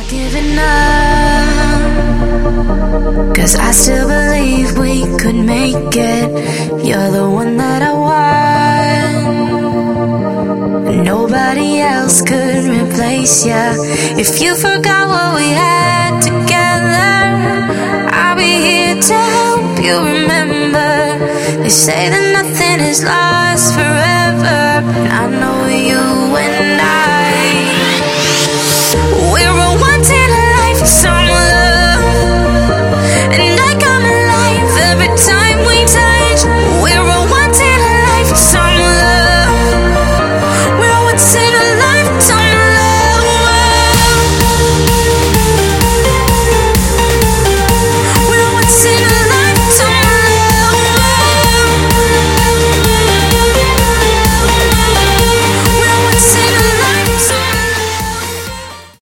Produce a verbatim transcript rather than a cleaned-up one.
Giving up, 'cause I still believe we could make it. You're the one that I want, nobody else could replace ya. If you forgot what we had together, I'll be here to help you remember. They say that nothing is lost forever, and I know you and I